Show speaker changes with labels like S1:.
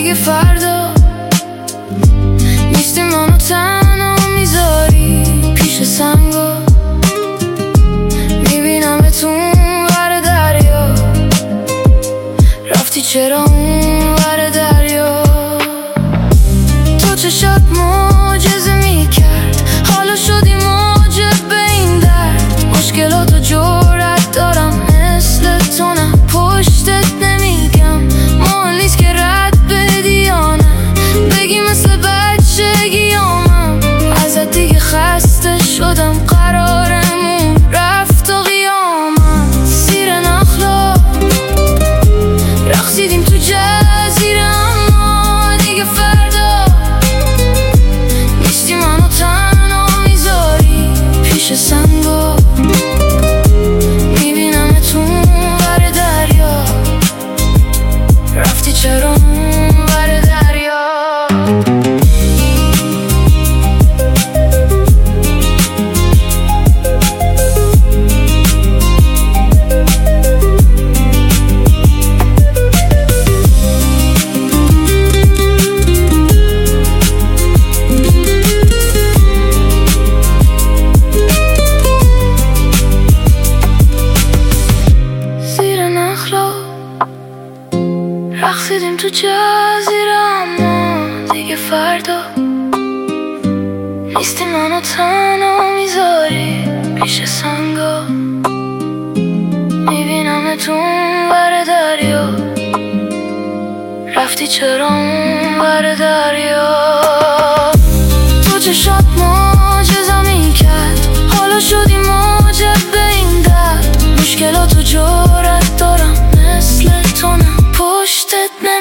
S1: دیگه فردا نیستی منو تنها میذاری پیش سنگا، میبینمت اونور دریا، رفتی چرا اونور دریا؟ تو چشات معجزه میکرد، حالا شدی موجب به این درد. مشکلاتو جرأت دارم مثل تو نه پشتت نمیگم، مهم نیست که رد بدی یا نه، بگی مثل بچگیامم. ازت دیگه خسته شدم، قرارمون رفت و قیامم. زیر نخلا رقصیدیم تو جزیره، اما دیگه فردا نیستی منو تنها میذاری پیش سنگا، میبینمت اونور دریا، رفتی چرا اونور دریا؟ رقصیدیم تو جزیره، اما دیگه فردا نیستی منو تنها میذاری پیش سنگا، میبینمت اونور دریا، رفتی چرا اونور دریا؟ تو چشات معجزه میکرد، حالا شدی موجب به این درد. مشکلاتو جرأت دارم مثل تو نه پشتت نه